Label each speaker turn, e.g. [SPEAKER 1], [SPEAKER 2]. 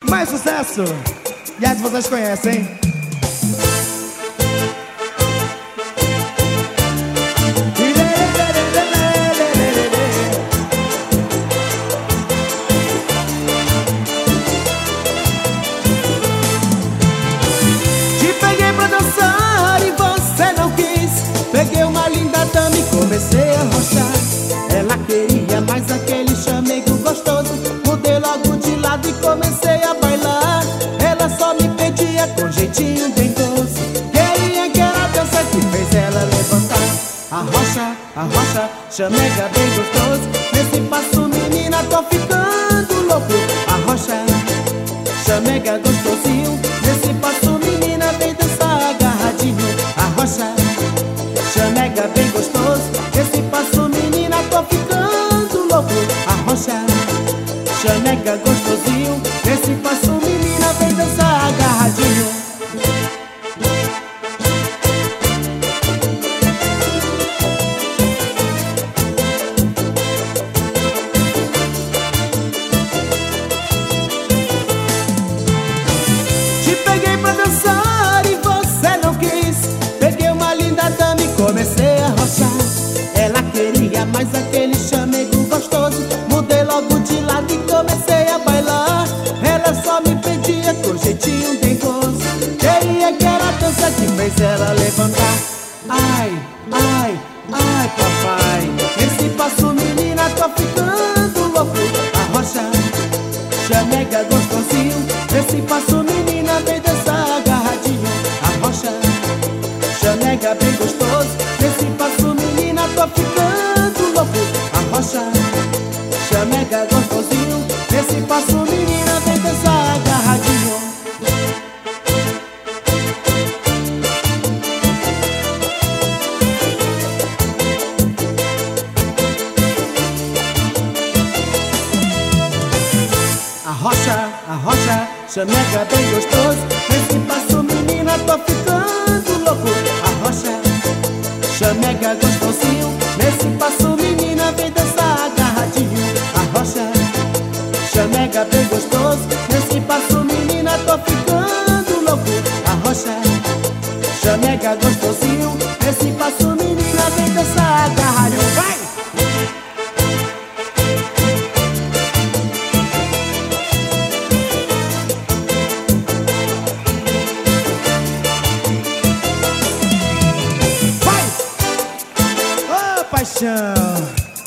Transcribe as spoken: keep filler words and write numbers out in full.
[SPEAKER 1] Mais sucesso! E essa vocês conhecem, hein?
[SPEAKER 2] Te peguei pra dançar e você não quis. Peguei uma linda dama e comecei a rochar. Ela queria mais aquele chamego gostoso. Mudei logo de lado e comecei a bailar. Ela só me pedia com jeitinho dengoso. Queria que era a dança que fez ela levantar. Arrocha, arrocha, chamega bem gostoso. Nesse passo, menina, tô ficando louco. Arrocha, chamega gostosinho. Nesse passo, menina, vem dançar agarradinho. Arrocha, chamega bem gostoso. Nesse passo, menina, tô ficando louco. Arrocha, chamega gostosinho. Nesse passo, menina, vem dançar agarradinho. Te peguei pra dançar e você não quis. Peguei uma linda dama e comecei a rochar. Ela queria mais aquele chamego gostoso. Mudei logo de lado e comecei a bailar. Ela só me pedia com jeitinho dengoso. Queria que era a dança que fez ela levantar. Ai, ai, ai, papai. Nesse passo, menina, tô ficando louco. Arrocha, chamega gostosinho. Nesse passo, menina, vem dançar agarradinho. Arrocha, chamega bem gostoso. Nesse passo, menina, tô ficando louco. Arrocha, chamega gostosinho. Nesse passo, menina, vem dançar agarradinho. Arrocha, arrocha, chamega bem gostoso. Nesse passo, menina, tô ficando louco. Arrocha, chamega gostosinho. Nesse passo, menina, vem dançar agarradinho. Arrocha, chamega bem gostoso. Nesse passo, menina, tô ficando louco. Arrocha, chamega gostosinho.